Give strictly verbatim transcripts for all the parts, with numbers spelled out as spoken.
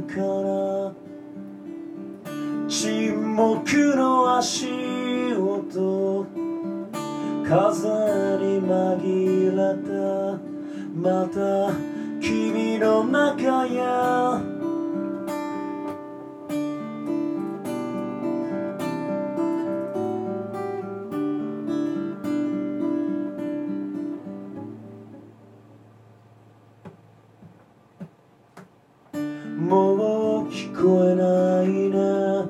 るから沈黙の足音風に紛れたまた君の中やもう聞こえないね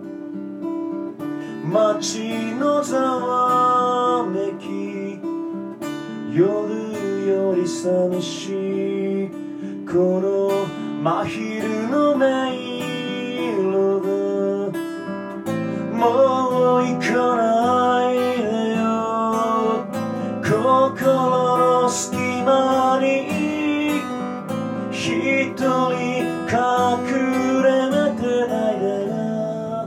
街のざわめき夜より寂しいこの真昼の音色でもう行かないでよ心の隙間に一人隠れてないでな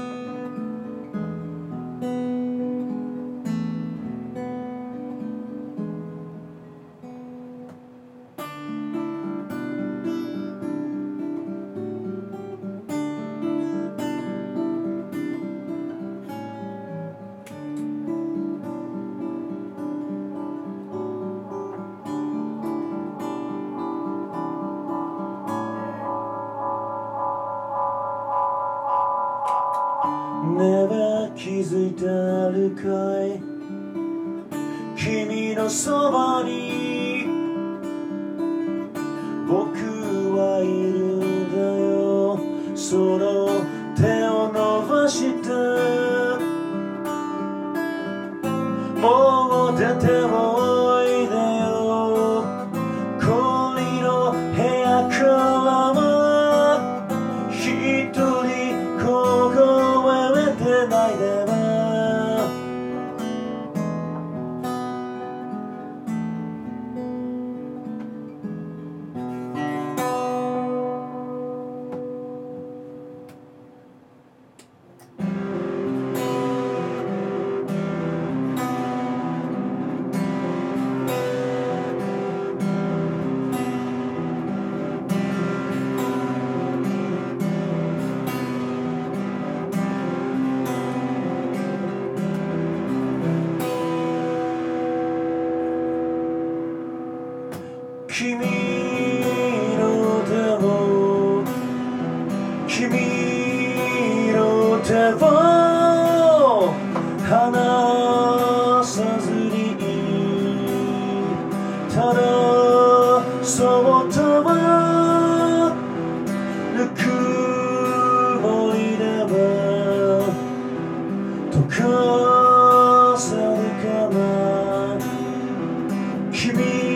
ねえ気づいてるかい君のそばに僕はいるんだよその手を伸ばしてもう出ておいでよ氷の部屋からは一人凍えてないでな君の手を君の手を離さずにただそっとはぬくもりでは溶かせるかな君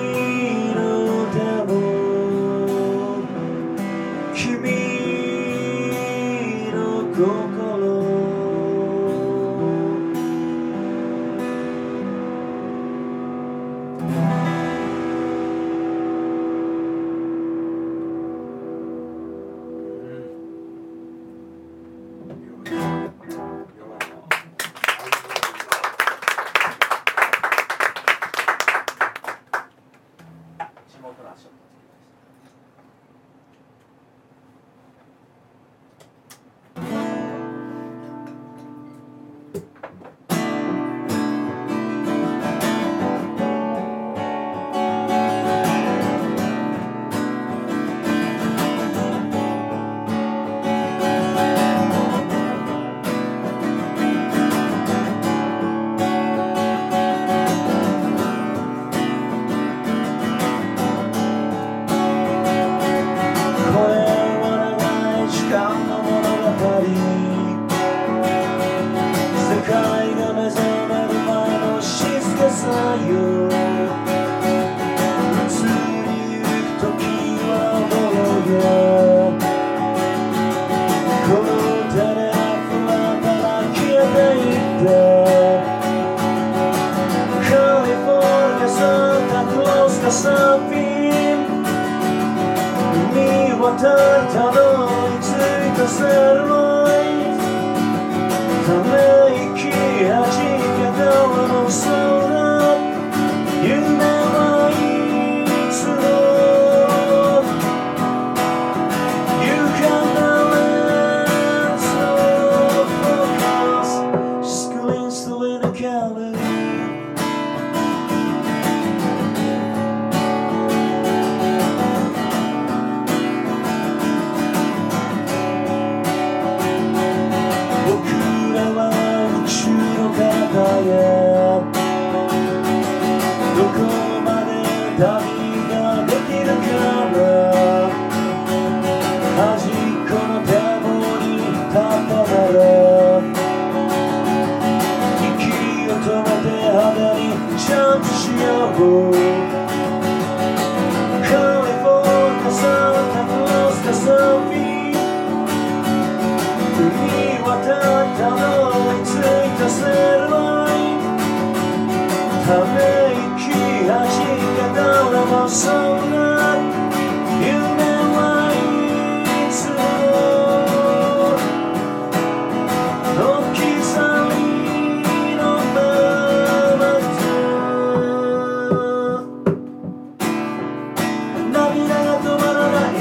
たどり着いたセルロイドため息はじけたあの空夢はいつも愉快たたどり着いたセルラインため息はじけ誰もそんな夢はいつも置き去りのままず涙が止まらない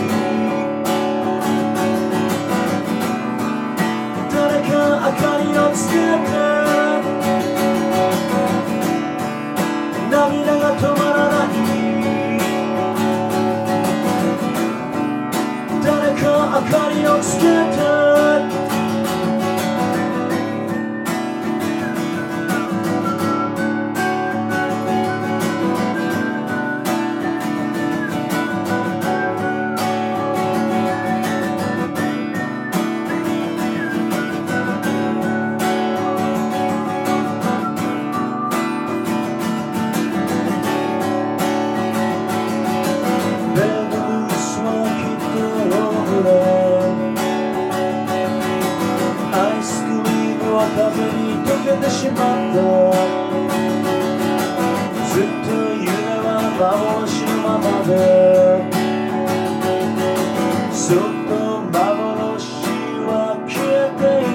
誰か明かりをつけて涙が止まらない誰か明かりをつけて風に溶けてしまったずっと夢は幻のままでそっと幻は消えてい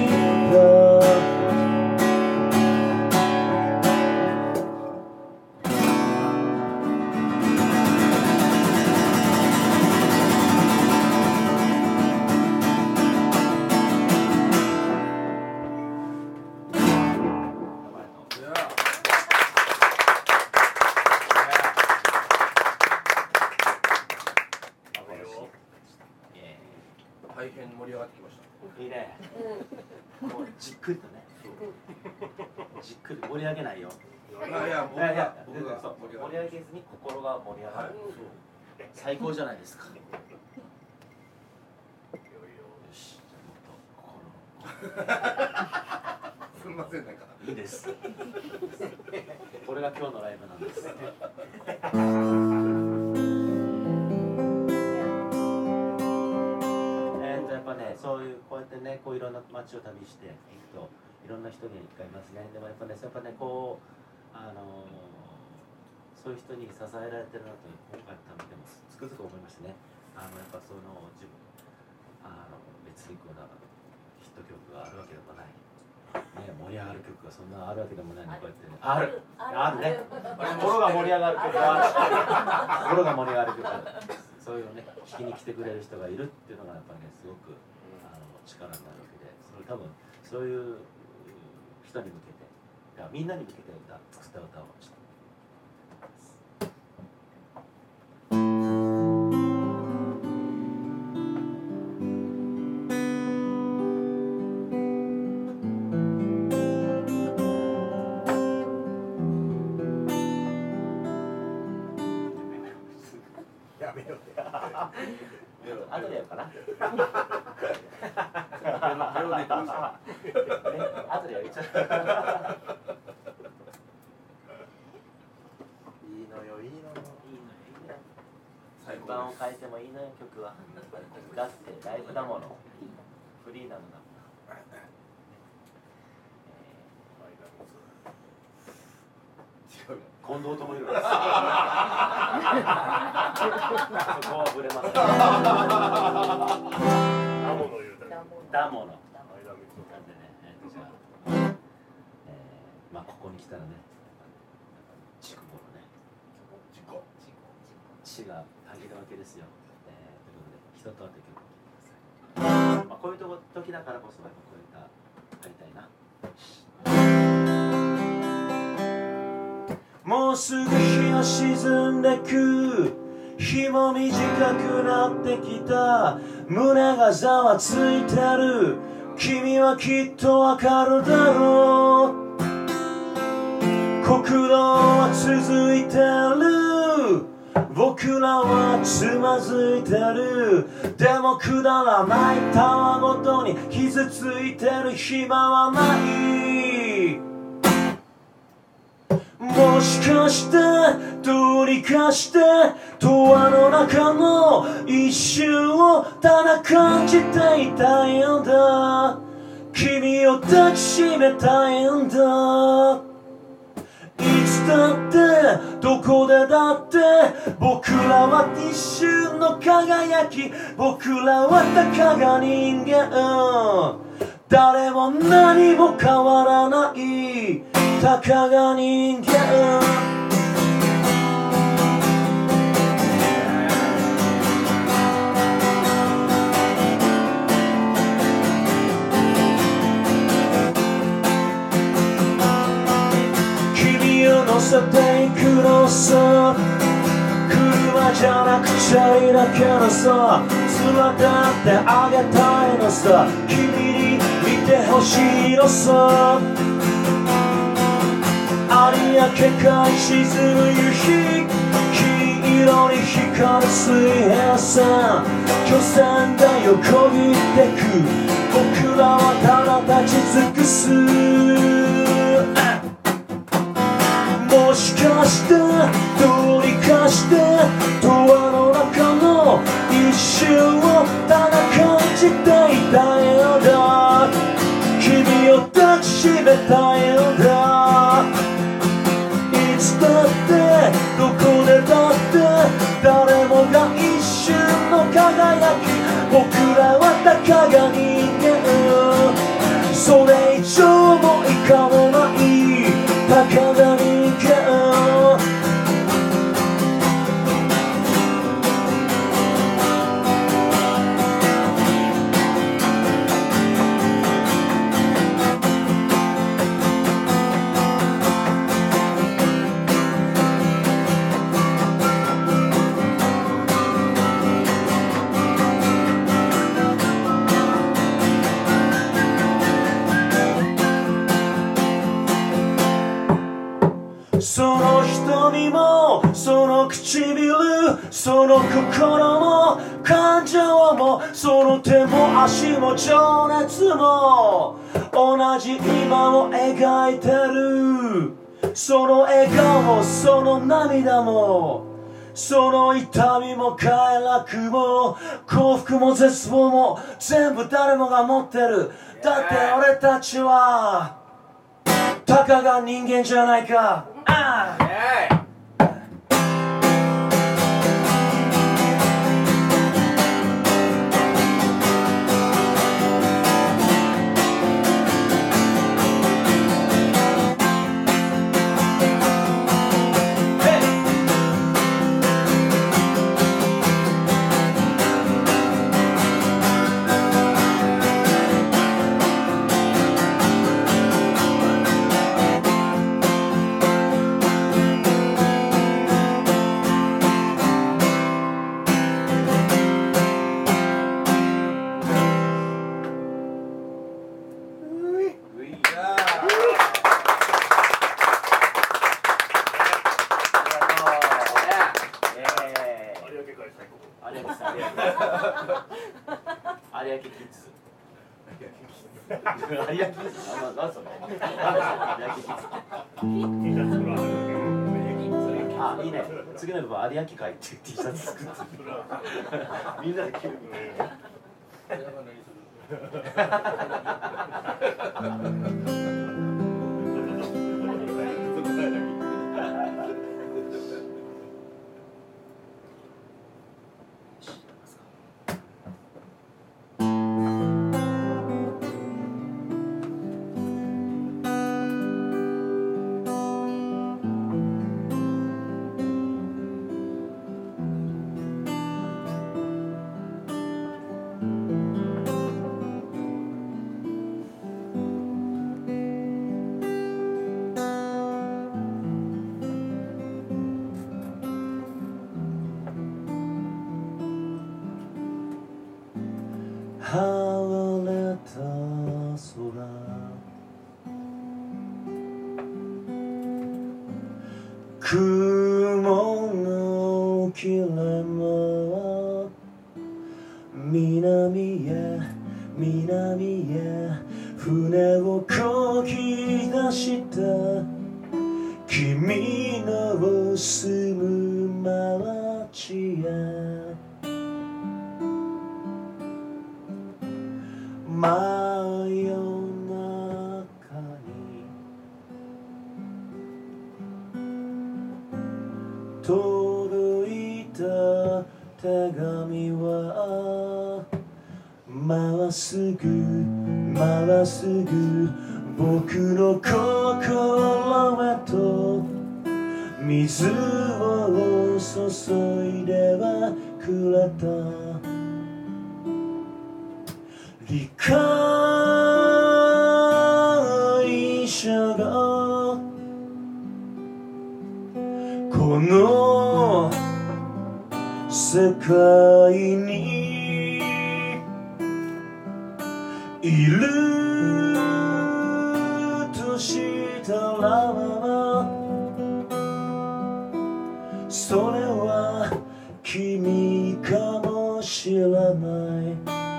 大変盛り上がってきました。 いいね。こうじっくりとね。じっくり盛り上げないよ。 いやいや、僕が僕が盛り上げずに心が盛り上がる。最高じゃないですか。よし、じゃあもっと心。 すみませんなんか。 いいです。これが今日のライブなんです。そういうこうやってねこういろんな街を旅していくといろんな人に会いますね。でもやっぱねやっぱねこうあのそういう人に支えられてるなと今回の旅でもつくづく思いましてね。あのやっぱその自分あの別にこうなヒット曲があるわけでもない、ね、盛り上がる曲がそんなあるわけでもないのこうやってねあるあるね心が盛り上がる曲がある心が盛り上がる曲そういうね聞きに来てくれる人がいるっていうのがやっぱりねすごく力になるわけで、それ多分そういう人に向けて、いやみんなに向けて歌作った歌をして。 やめよう。 後でやるかな。後でやるちゃう。 いいのよいいのよ。いいのよいいのよ。 順番を変えてもいいのよ曲は。だってライブだもの。フリーダムだもの。近藤ともいる。そこはぶれません。 ダモの言うたり。 ダモの。なんでね、えー、じゃあ、えー、まあここに来たらね、筑後のね、 筑後、 地がたぎるわけですよ。えー、ということで、人と会って曲を聴いてください。まあこういうとこ時だからこそやっぱこういう歌やりたいな。もうすぐ日が沈んでく日も短くなってきた胸がざわついてる君はきっとわかるだろう国道は続いてる僕らはつまずいてるでもくだらないたわごとに傷ついてる暇はないもしかしてどうにかして永遠の中の一瞬をただ感じていたいんだ君を抱きしめたいんだ。いつだってどこでだって僕らは一瞬の輝き、僕らはたかが人間、誰も何も変わらないたかが人間。乗せていくのさ、車じゃなくチャリだけどさ、連れてってあげたいのさ、君に見てほしいのさ。有明海沈む夕日、金色に光る水平線、巨船で横切ってく、僕らはただ立ち尽くす。もしかしてどうにかしてドアの中の一瞬をただ感じていたいんだ。君を抱きしめたいんだ。いつだってどこでだって誰もが一瞬の輝き、僕らはたかが人間、それ以上も以下もないたかが人間。その瞳もその唇、その心も感情も、その手も足も情熱も同じ今を描いてる。その笑顔もその涙も、その痛みも快楽も幸福も絶望も全部誰もが持ってる。だって俺たちはたかが人間じゃないか。ああ有明キッズ。有明キッズ。何それ。有明キッズ。あ、いいね。次の部分有明海っていう T シャツ作って。みんなで着る。晴れた空、雲の切れ間、南へ南へ船を漕ぎ出した君の住む街へ、真夜まっすぐまっすぐ僕の心へと水を注いではくれた理解者がこの世界にいるとしたらそれは君かもしれない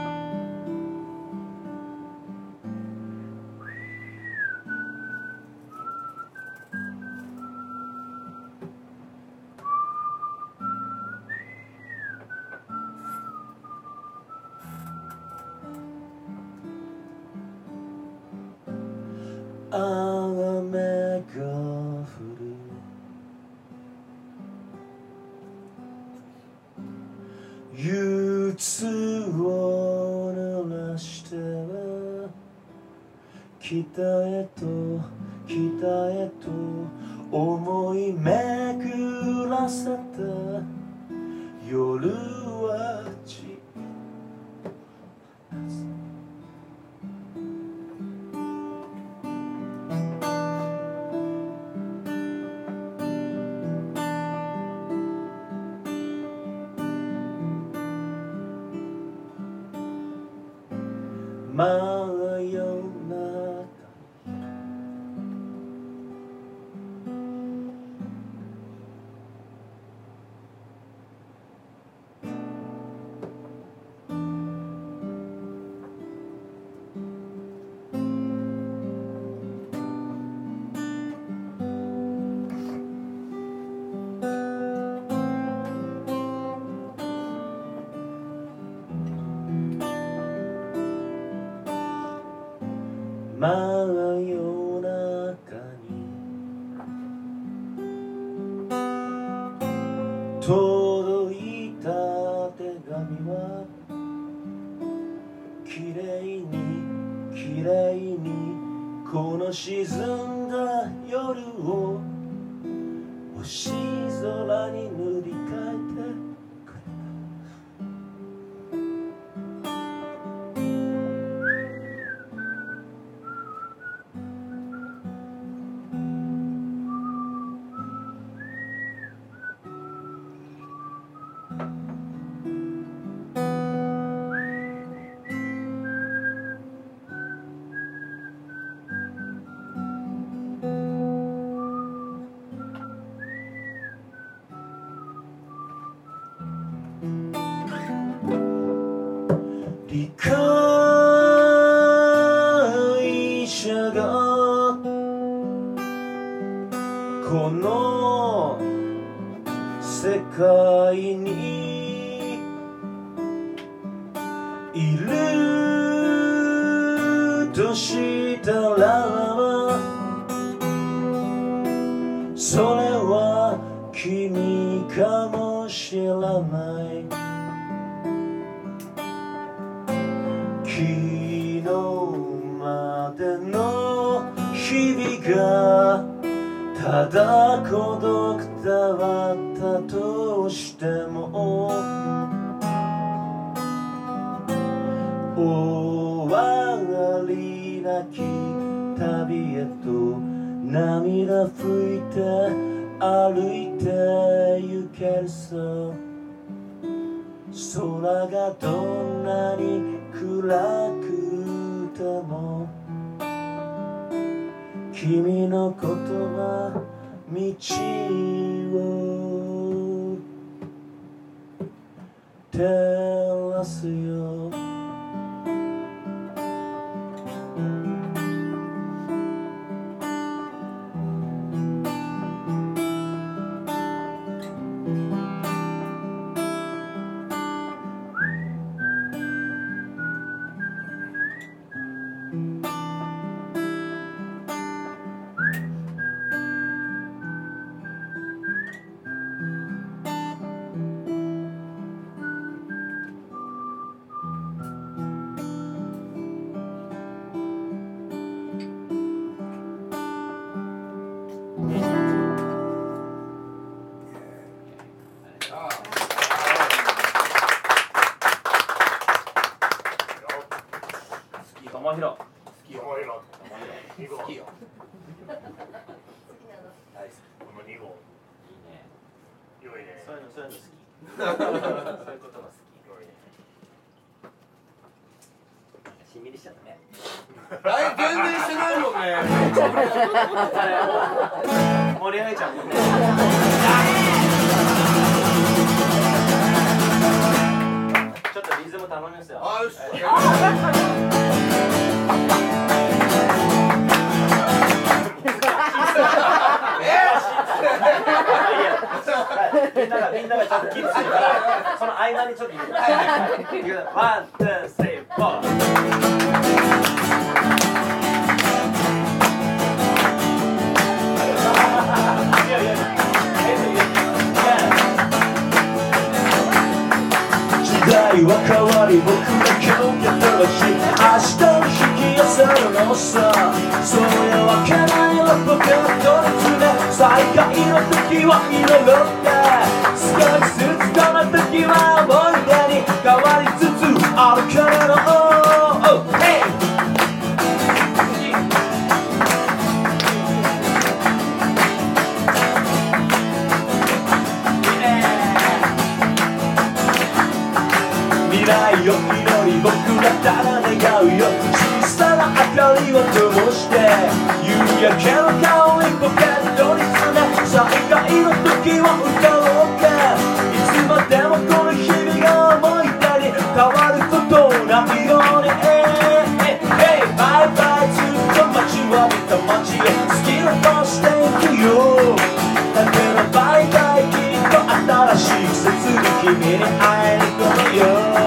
雨が降る憂鬱を濡らしては北へと北へと思い巡らせた夜は散真夜中真夜中に届いた手紙はきれいにきれいにこの沈んだ夜を星空に塗り替えてくれ理解者がこの世界にいるとしたらそれは君かもしれない昨日までの日々がただ孤独だったとしても終わりなき旅へと涙拭いて歩いて行けるさ空がどんなに暗くても君の言葉道を照らすよもひろ。 好きよ。好きよ。大好き。 このにごう。 いいね。 良いね。 そういうのそういうの好き。そういうことが好き。 良いね。 しんみりしちゃったね。 あれ全然してないもんね。 盛り上げちゃうもんね。ちょっとリズム頼みますよ。 あよし。 みんながみんながちょっとキッズするからその間にちょっと入れて。ワン、ツー、スリー、フォー。 時代は変わり僕ら今日やったらし明日を引き寄せるのさそういうわけないのポケットに詰め再会の時は彩って少しずつこの時は思い出に変わりつつあるけれど未来を祈り僕らただ願うよ小さな明かりを灯して夕焼けの香りポケットに詰め再会の時は歌おうかいつまでもこの日々が思い出に変わることないようにバイバイずっと待ちわびた街へ好きな顔していくよだけどバイバイきっと新しい季節に君に会えることよ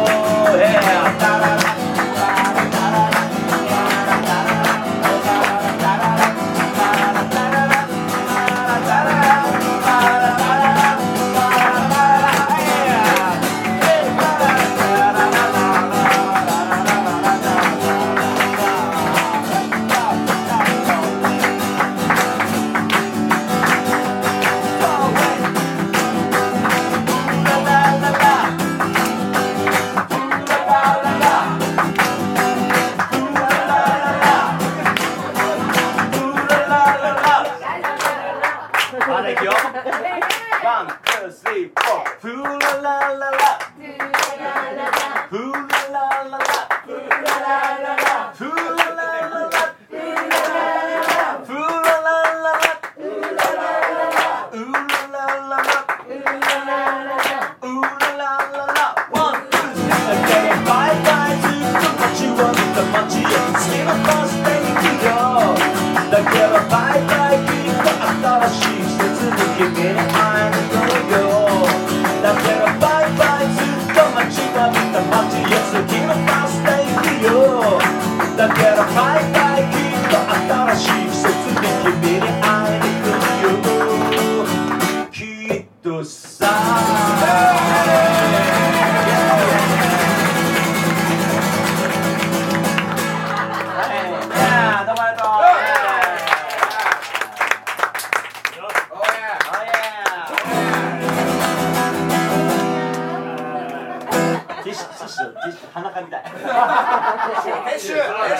鼻かみたい。 撤収撤収。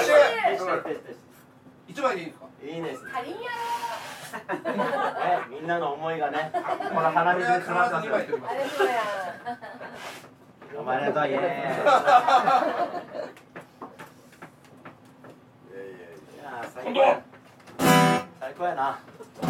一枚でいいですか。 いいです。 足りんやみんなの思いがね、この鼻水に詰まってます。 ろ。あれそうや。 お前らとはいえ。いや最高や。最高やな。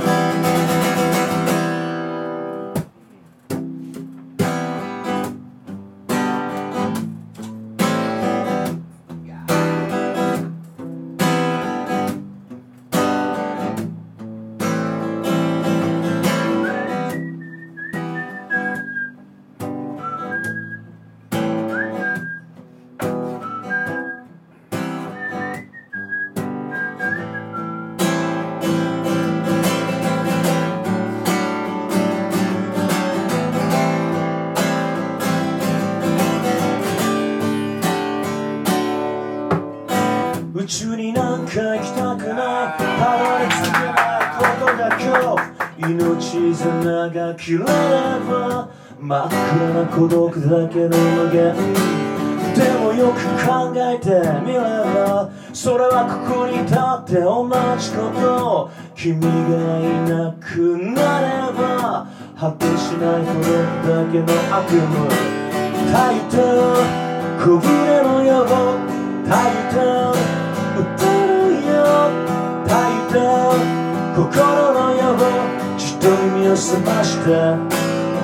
宇宙になんか行きたくないたどり着けないことが今日命綱が切れれば真っ暗な孤独だけの無限でももよく考えてみればそれはここに立って同じこと君がいなくなれば果てしないほどだけの悪夢たゆた小舟のよたゆた歌るよたゆた心のよじっと耳を澄まして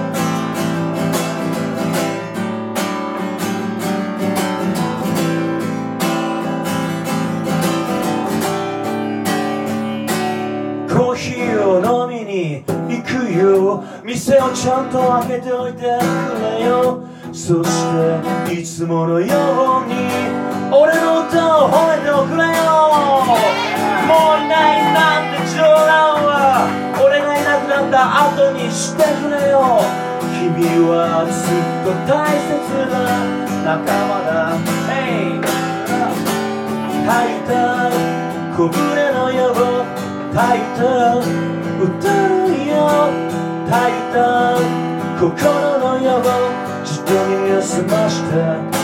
コーヒーを飲みに行くよ店をちゃんと開けておいてくれよそしていつものように俺の歌を褒めておくれよもういないなんて冗談は俺がいなくなった後にしてくれよ君はずっと大切な仲間だ Hey 吐いた小舟のよたゆた歌るよたゆた心のよじっと耳を澄まして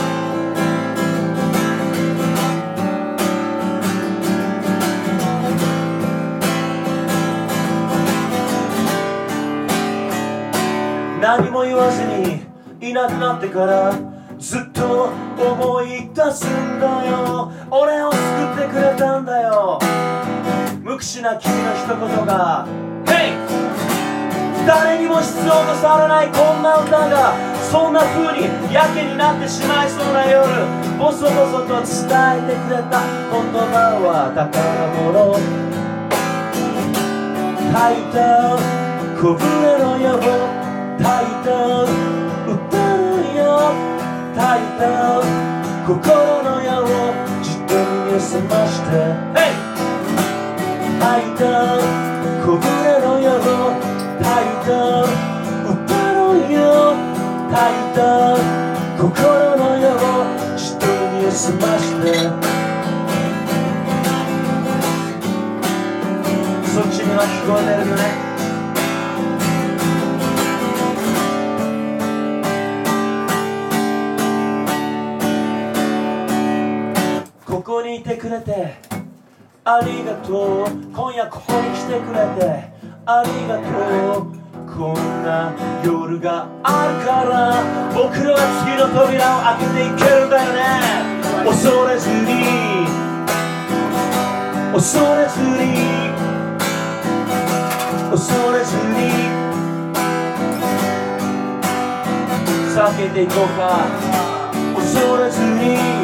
何も言わずにいなくなってからずっと思い出すんだよ俺を救ってくれたんだよ無口な君の一言が Hey! 誰にも必要とされないこんな歌がそんな風にやけになってしまいそうな夜ボソボソと伝えてくれた言葉は宝物たゆた小舟のよたゆた歌るよたゆた心のよじっと耳を澄まして Hey! たゆた小舟のよたゆた歌ろよたゆた心のよじっと耳を澄ましてそっちには聞こえてるよねここにいてくれてありがとう今夜ここに来てくれてありがとうこんな夜があるから僕らは次の扉を開けていけるんだよね恐れずに恐れずに恐れずに叫んでいこうか恐れずに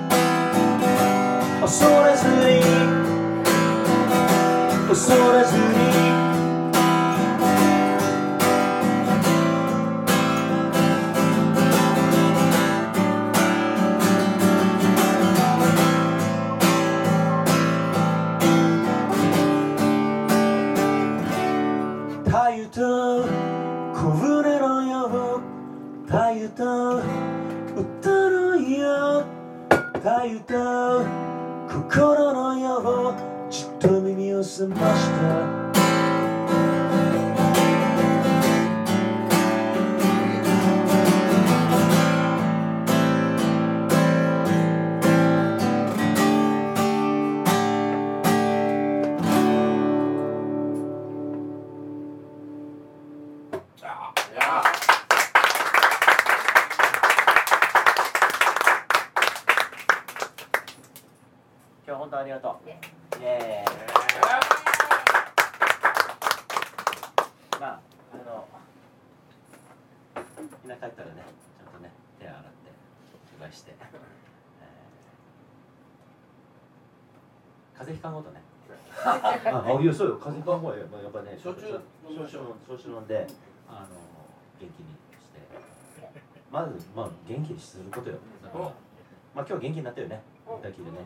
恐れずに恐れずにたゆた小舟のよたゆた歌のよたゆた心のよじっと耳を澄ました今日は本当ありがとう。イエーイ。まああのみんな帰ったらねちゃんとね手洗ってうがいして、えー、風邪ひかんことね。あ、いやそうよ風邪ひかん方がやっぱね焼酎飲みましょう。 焼酎飲んであの元気にしてまずまあ元気にすることよ。だからまあ今日は元気になったよね。だけでね。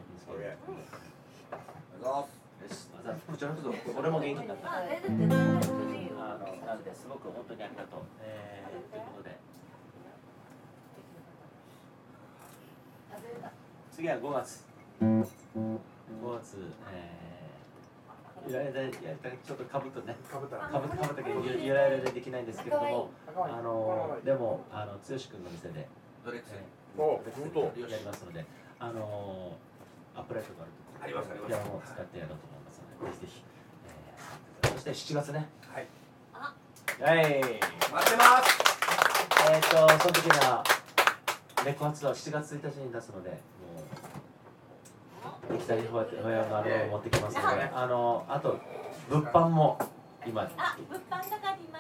よし、こちらこそ俺も元気になった。あのなんですごく本当にありがとう。えー、ということで次はごがつ。ごがつ、えー、ゆらゆらやりたいちょっとかぶとね。かぶったかぶったかぶったけどゆらゆらでできないんですけれども、あのでもあの剛君の店で。 どれくせお別に本当やりますので、あのー、アップライトがあるとありますありますピアノを使ってやろうと思いますので、ぜひぜひ、えー、そしてしちがつね、 はいはい、 待ってますえっ、ー、とその時にはレコ発はしちがつついたちに出すので、もう行きたいホヤのアルバムを持ってきますので、あのあと物販も今あ、物販があります。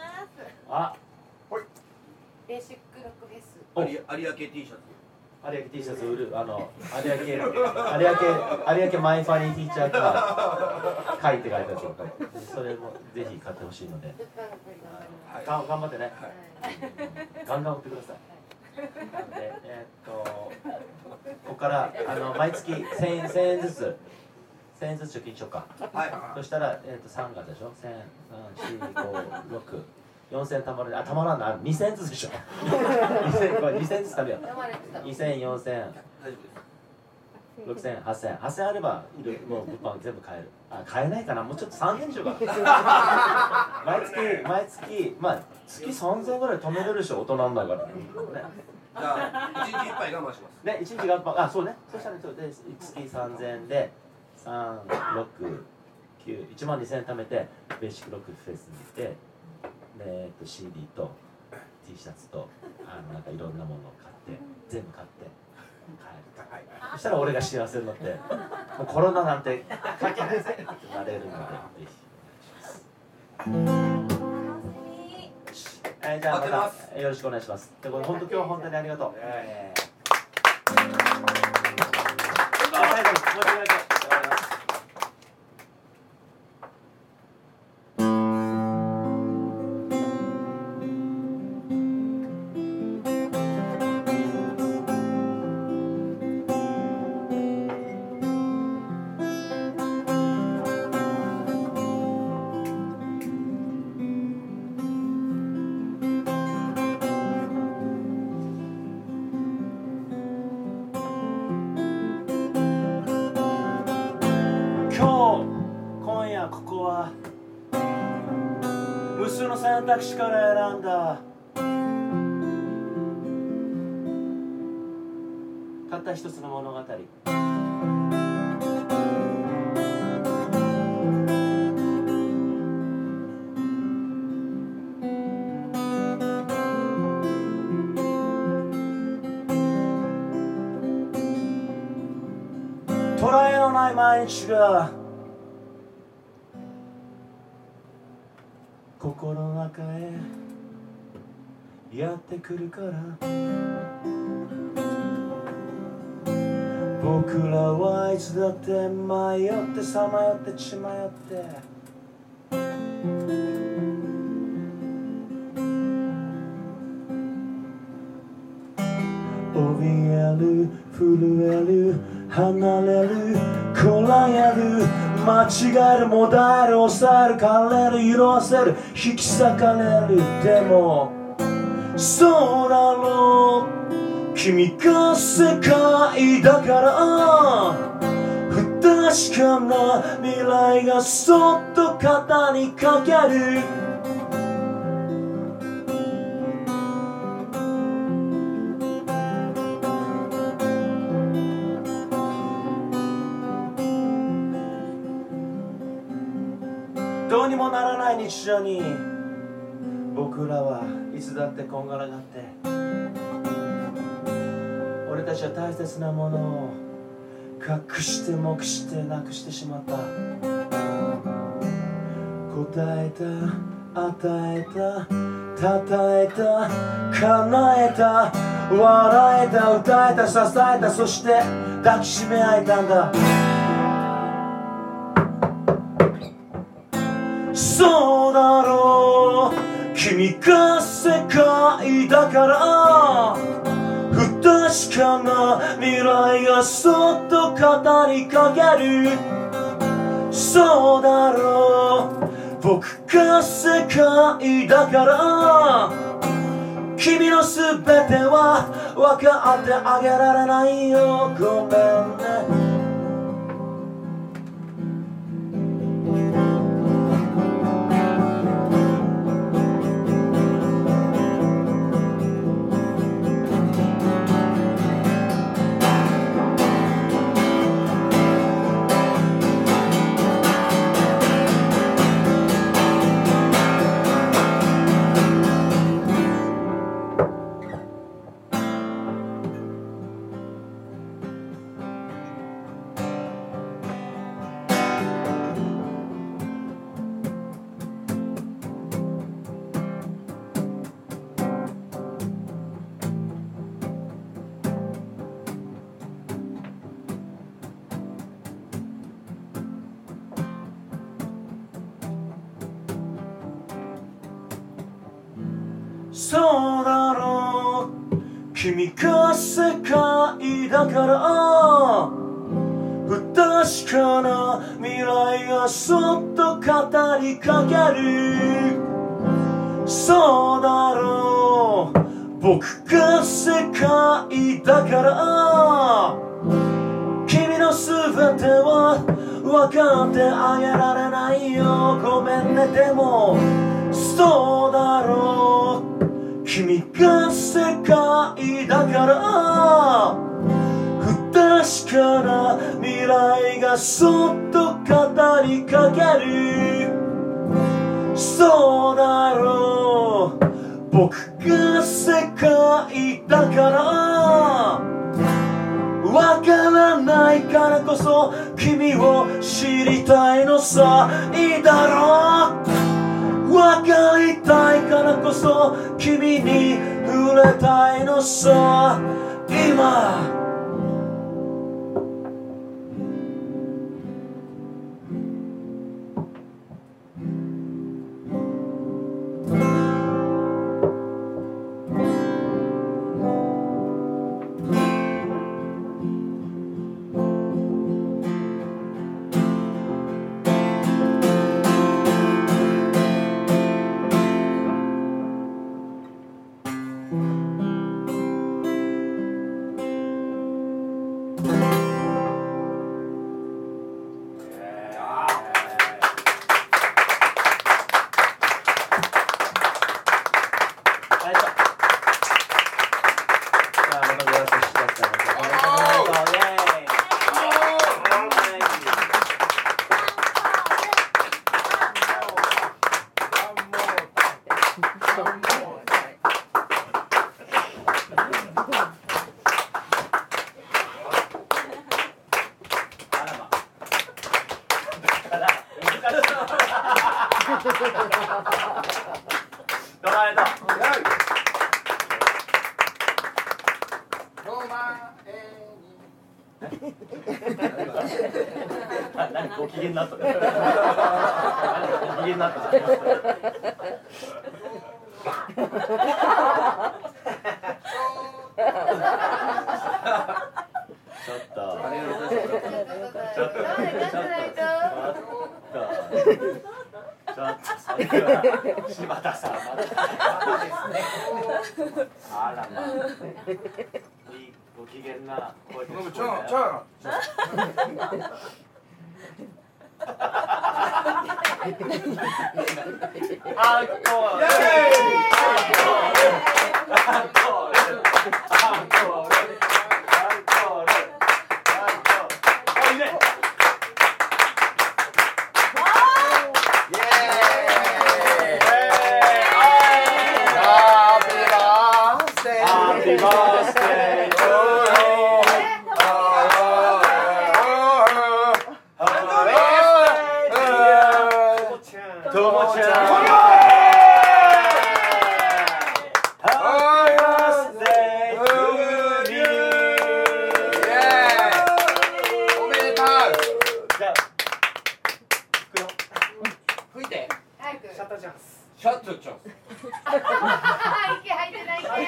あベーシックロックフェス。 お有有明 T シャツ有明 T シャツ売る、あの有明有明有明マイファニーティーチャーが書いて書いてあるんですよ。それもぜひ買ってほしいので、 はいが頑張ってね、 はいガンガン売ってください。なので、えー、っとここからあの毎月せんえんせんえんずつせんえんずつ貯金しようか。 はいそしたら、えー、とさんがつでしょ、せん、さん、よん、ご、ろく、よんせんたまる、あ、たまらんな、にせんえんずつでしょ。にせん、これにせんずつ食べよう。にせん、よんせん、 大丈夫ですろくせん、はっせん、はっせんあれば、いるもう物販全部買える。あ、買えないかな、もうちょっとさんぜんにしようか。毎月、毎月、まあ、月さんぜんえんぐらい貯めれるでしょ、大人なんだから。ね。 じゃあ一日いっぱい我慢しますね、いちにちがあ、そうね、そしたら、そうで月さんぜんえんで、さん、ろく、きゅう、いちまんにせんえん貯めて、ベーシックロックフェスに行って、で、えっと、シーディー と T シャツと、あの、なんかいろんなものを買って、全部買って、帰る。そしたら俺が幸せになって、もうコロナなんて関係ないぜってなれるので、ぜひお願いします。えー、じゃあまたよろしくお願いします。でこれ本当今日は本当にありがとう。えー、あ、最後にもう一回だけ終わります。ここは無数の選択肢から選んだたった一つの物語。捉えのない毎日が心の中へやってくるから、僕らはいつだって迷ってさまよって血迷って怯える震える離れるこらえる間違えるもだえる抑える枯れる色あせる引き裂かれる。でもそうだろう君が世界だから不確かな未来がそっと肩にかける。どうにもならない日常に僕らはいつだってこんがらがって、俺たちは大切なものを隠して黙してなくしてしまった。答えた与えた叩えた叶えた笑えた歌えた支えたそして抱きしめ合えたんだ。そうだろう君が世界だから不確かな未来がそっと肩にかける。そうだろう僕が世界だから君のすべては分かってあげられないよ。ごめんね。 君が世界だから不確かな未来がそっと語りかけるそうだろう僕が世界だから君のすべては分かってあげられないよごめんねでもそうだろう君が世界だから不確かな未来がそっと語りかけるそうだろう僕が世界だからわからないからこそ君を知りたいのさいいだろうわかりたいからこそ君に触れたいのさ今何ご機嫌になったの？ご機嫌になったの？ちょっと。ちょっと。ちょっとそれは柴田さん。あらまあ。いいご機嫌な声で聞こえたよ。アンコール。アンコール。アンコール。 シャットちゃん。 息入ってない。 入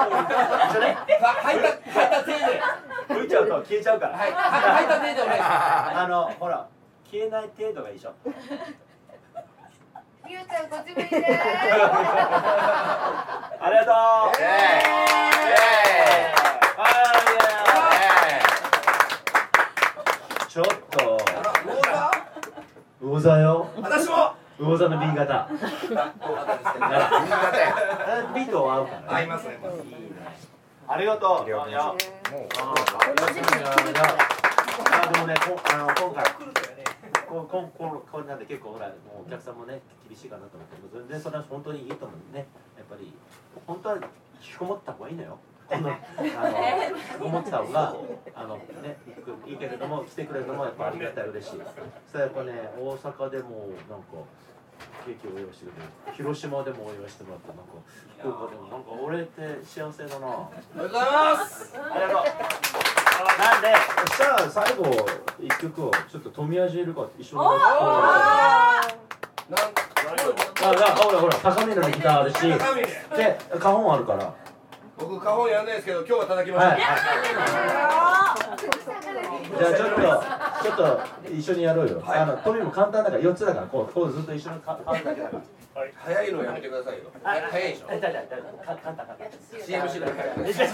った入った手で。 吹いちゃうと消えちゃうから。 はい。入った手でお願いします。 あのほら消えない程度がいいでしょ。 ゆうちゃんこっち向いて。 ありがとう。イエーイ。ちょっと。魚座よ。 私も。 魚座の B 型。B と合うから。 合いますね。 ありがとう。いや、いや、もう。あ、でもね、こ、あの、今回。こ、こ、こ、こんなんで、結構、ほら、もうお客さんもね、厳しいかなと思って、全然それは本当にいいと思うね。やっぱり、本当は引きこもった方がいいのよ。この、あの、引きこもった方が、あの、ね、いいけれども、来てくれるのも、やっぱありがたい、嬉しい。それやっぱね、大阪でも、なんか。ケーキをお祝いしてくれて、広島でもお祝いしてもらって、なんか福岡でもなんか俺って幸せだな。 ありがとうございます。 ありがとう。なんで、そしたら最後一曲をちょっと富谷ジェルが一緒に。ああ、ほらほら高めのギターあるし、で花本あるから。 僕僕花本やんないですけど今日は叩きました、 はい、じゃあちょっとちょっと一緒にやろうよ、はい、あのトミも簡単だからよっつだからこうこうずっと一緒に買うだけだから早いのやめてくださいよ。早いでしょ。 簡単簡単シーエム しないから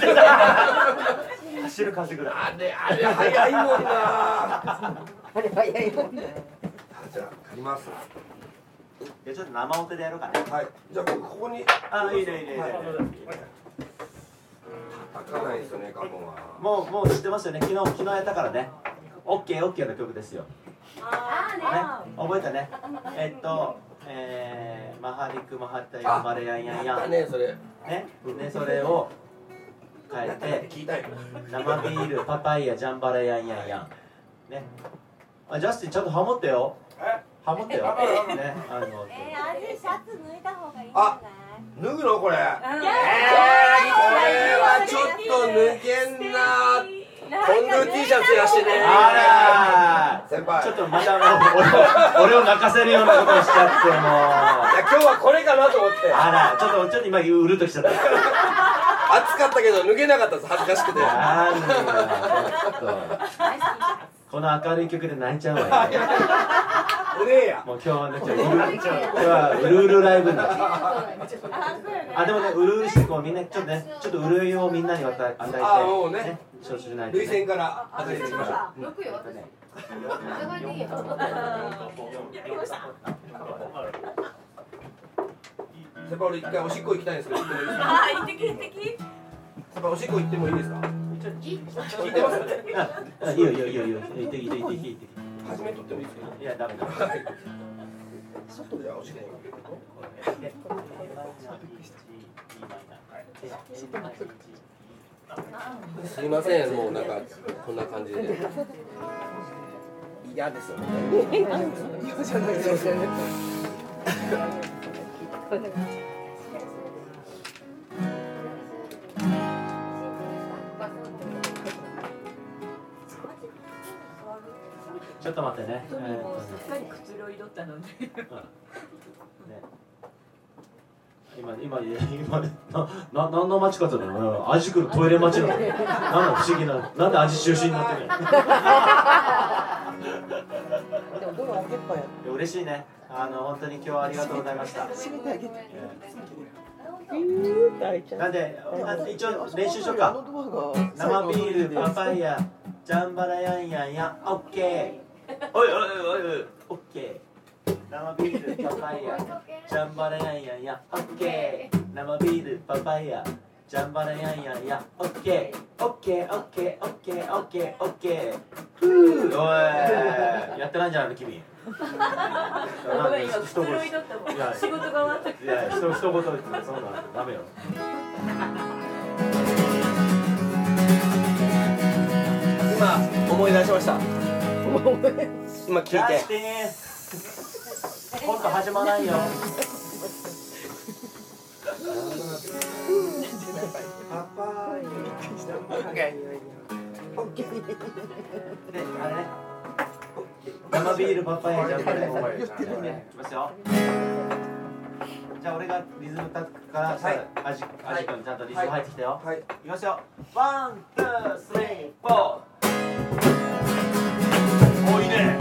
走る風ぐらいあれあれ早いもんなあれ早いもんねじゃあ借ります。 じゃあちょっと生音でやろうかね。 はい。じゃあ僕ここにあいいねいいねいいね、はい、 叩かないですよね花本は。 もうもう知ってますよね。昨日昨日やったからね。オッケーオッケーの曲ですよ。 あーね。 覚えたね。えっと、えー、マハリクマハッタヤマレヤンヤンヤン。 ねそれ。 ね。でそれを変えて聞いたい。 生ビールパパイヤジャンバレヤンヤンヤン。ね。あジャスティンちゃんとハモってよ。ハモってよ。ね。あの。 えー、あれシャツ脱いだ方がいいんじゃない？ あ、脱ぐのこれ。えー、これはちょっと抜けんな。コンドゥ T シャツやしね。 あら先輩ちょっとまた俺を俺を泣かせるようなことをしちゃってもう。いや今日はこれかなと思って。 あらちょっとちょっと今うるっときちゃった。 暑かったけど脱げなかったです恥ずかしくて。 なんだちょっとこの明るい曲で泣いちゃうわよ。 おねえや。 もう今日はねちょっと今日はうるうるライブになっちゃう。あでもねうるうるしてこうみんなちょっとねちょっと潤いをみんなに与え与えてあもうね承知しないとね。 涙腺から外れていきましょう。 抜くよ私。お互いにいいよ。 先輩俺一回おしっこ行きたいんですけど行ってもいいですか。 あ、行ってき行ってき。 先輩おしっこ行ってもいいですか。聞いてますかね。 あいいよいいよいいよいいよ行ってきて行ってきて行ってきて。 初め取ってもいいですか。 いやダメだ。 外ではおしっこ。すいませんもうなんかこんな感じで。嫌ですよね。嫌じゃないですよね。 ちょっと待ってね。 しっかりくつろいどったのに。 今今今なな何の町かというと味来るトイレ町なの。なんだ不思議ななんで味中心になってるの。 でもどの開けっぱや。 嬉しいね。あの本当に今日はありがとうございました。 閉めてあげて。 なんで一応練習しようか。生ビールパパイヤジャンバラヤンヤンヤオッケー。おいおいおいおいオッケー。生ビールパパイヤジャンバラヤンヤンヤオッケー。生ビールパパイヤジャンバラヤンヤンヤオッケーオッケーオッケーオッケーオッケーオッケー。ふうおいやってないんじゃないの君。 ごめん今くつろいどったもん。仕事が終わった。 いやひと一言言ってそんなダメよ。 今思い出しました。今聞いて。 コント始まらないよ。 パパイヤ。 であれね。生ビールパパイヤジャンバラヤンヤン。いきますよ。じゃあ俺がリズムタックからさ、アジアジ君ちゃんとリズム入ってきたよ。 はい。 いきますよ。ワン、ツー、スリー、フォー。おいいね。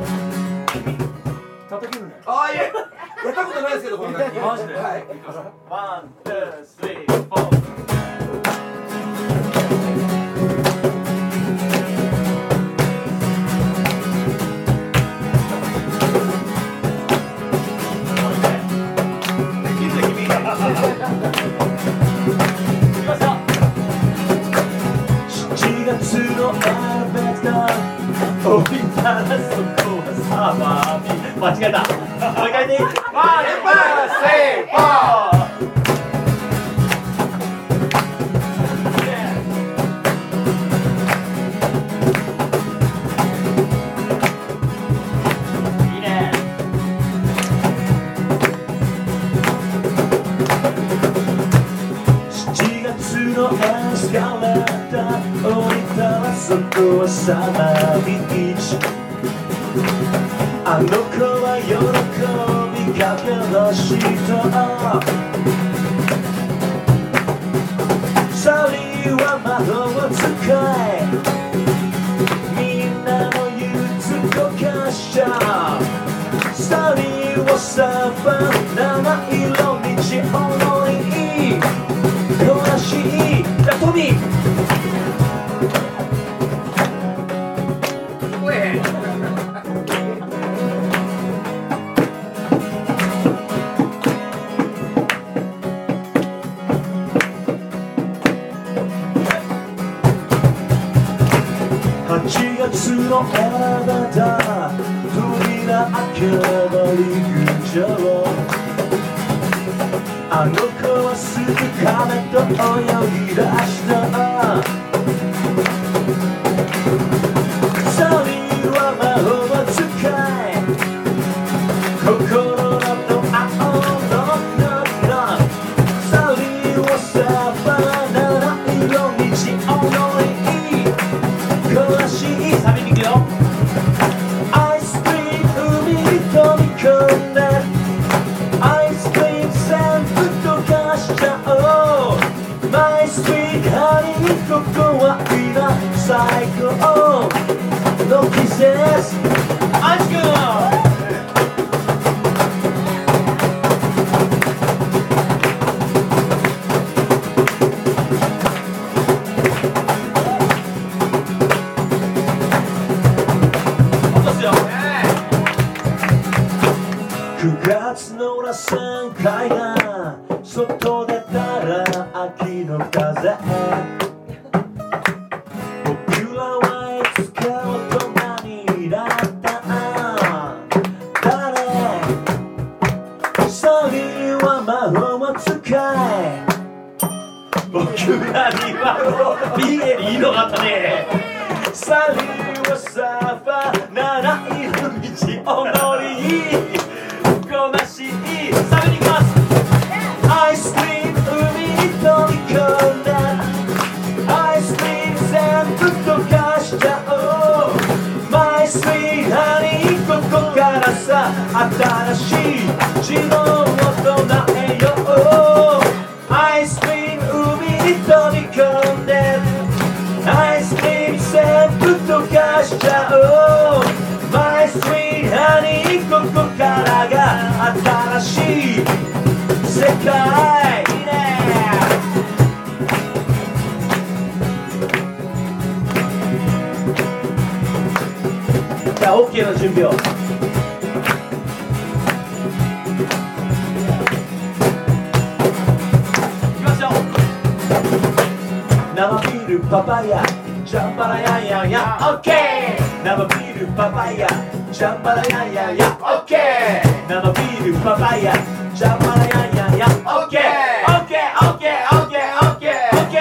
叩けるね。 ああいえ。やったことないですけどこんなに。 マジで。 はい。 ワン、ツー、スリー、フォー。しちがつのエレベーター降りたらそこはサマービー間違えたもう一回でいいワン、ツー、スリー、フォー。いいねしちがつのエスカレーター降りたらそこはサマービーチ。あの子は喜びかけ出した。さは魔法使いみんなの憂鬱溶かしちゃうスタディはサーファー七色道踊り悲しいじゃあトミーはちがつのエレベーター扉開けば行くじゃろあの子はすぐ亀と泳ぎ出したサニーは魔法使い心の青の中サニーはサバナ七色道踊り悲しいサビに行くよアイスクリーム海に飛び込んでアイスクリーム全部溶かしちゃおうマイスイートハニーここは今最高の季節アイスクリームくがつの螺旋階段外出たら秋の風僕らはいつか大人になった誰サニーは魔法使い僕らには見える色があったねサニーはサーファー七色道踊り悲しいサビに行きますアイスクリーム海に飛び込んでアイスクリーム全部溶かしちゃおうマイスイートハニーここからさ新しい自分を唱えようアイスクリーム海に飛び込んでアイスクリーム全部溶かしちゃおうマイスイートハニーここからが新しい世界いいねじゃあ OK の準備をいきますよ生ビールパパイヤジャンバラヤンヤンヤン OK 生ビールパパイヤジャンバラヤンヤンヤン OK 生ビールパパイヤジャンバラヤンヤンヤン OK OK OK OK OK OK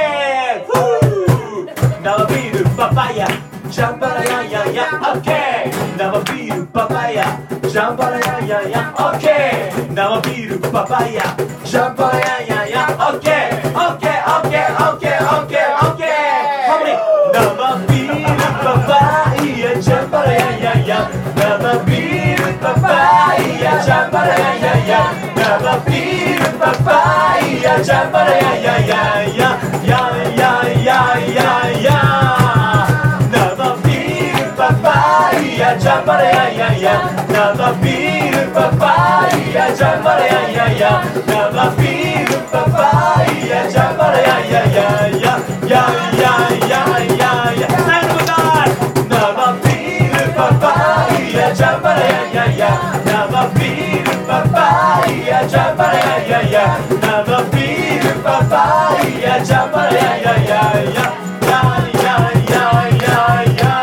生ビールパパイヤジャンバラヤンヤンヤン OK 生ビールパパイヤジャンバラヤンヤンヤン OK 生ビールパパイヤジャンバラヤンヤンヤン OK OK OK OK OK OK ハモリ生ビールパパイヤジャンバラヤンヤンヤン生ビールパパイヤジャンバラヤンヤンヤン生ビールパパイヤジャンバラヤンヤンヤンヤンヤンヤンヤンヤンヤン生ビールパパイヤジャンバラヤンヤンヤン生ビールパパイヤジャンバラヤンヤンヤン生ビールパパイヤジャンバラヤンヤンヤンヤンヤンヤンヤンヤンヤン最後の歌生ビールパパイヤジャンバラヤンヤンヤン生ビールパパイヤジャンバラヤンヤンヤン生ビールパパイヤジャンバラヤンヤンヤンヤンヤンヤンヤンヤンヤン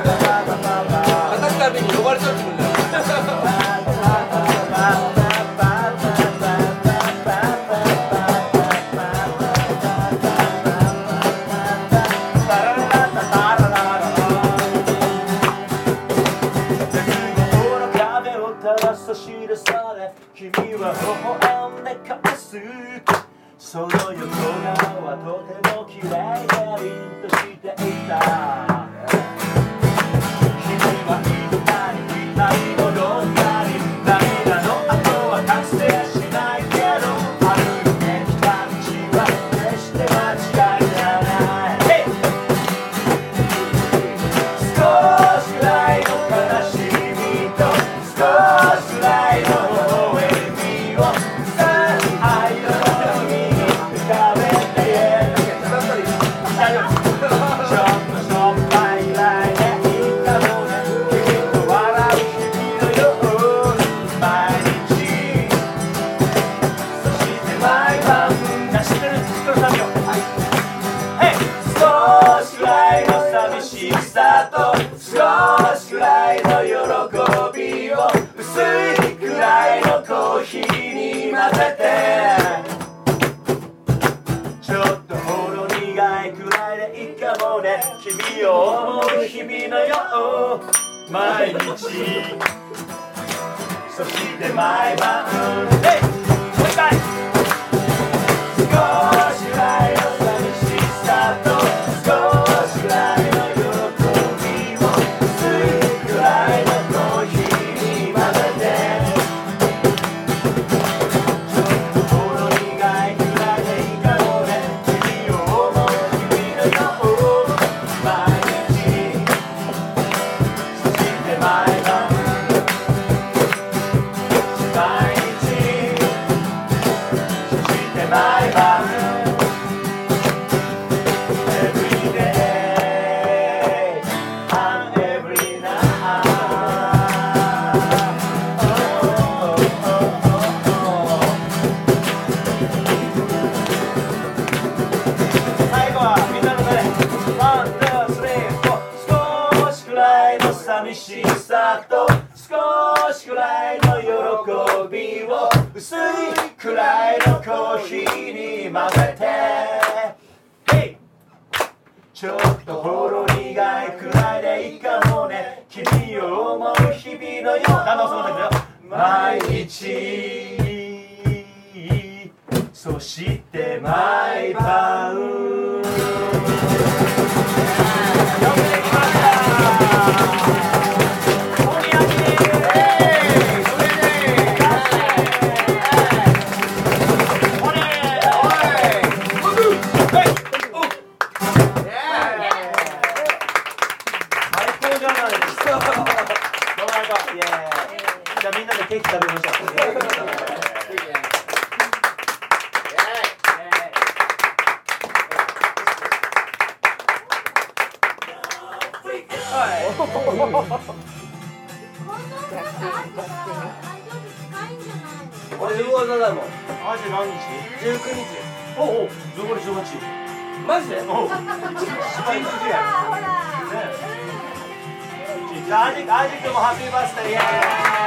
叩くたびに呼ばれちゃってるんだよ。 君は微笑んで返すその横顔はとても綺麗で凛としていた君は行ったり来たり戻ったり涙の後は達成しないけど歩いてきた道は決して間違いじゃない、hey! 少しぐらいの悲しみと少しぐらいの少しくらいの喜びを薄いくらいのコーヒーに混ぜてちょっとほろ苦いくらいでいいかもね君を思う日々のよ毎日そして毎晩ヘイもう一回少しぐらいの寂しさと少しぐらいの喜びを薄いくらいのコーヒーに混ぜてちょっとほろ苦いくらいでいいかもね君を思う日々のよ毎日そして毎晩毎日そして毎晩Every day and every night oh, oh, oh, oh. 最後はみんなのねワン、ツー、スリー、フォー少しくらいの寂しさと少しくらいの喜びを薄いくらいのコーヒーに混ぜて Hey! ちょっとほろ苦いくらいでいいかもね君を思う日々のよあのその時だよ毎日そして毎晩よくできましたじゃあみんなでケーキ食べましょう。 俺魚座だもん。 マジで何日？ じゅうくにち。 おお、残りじゅうはち。 マジで？ おう。 ほら。 じゃあアジアジ君もハッピーバースデーイエーイ。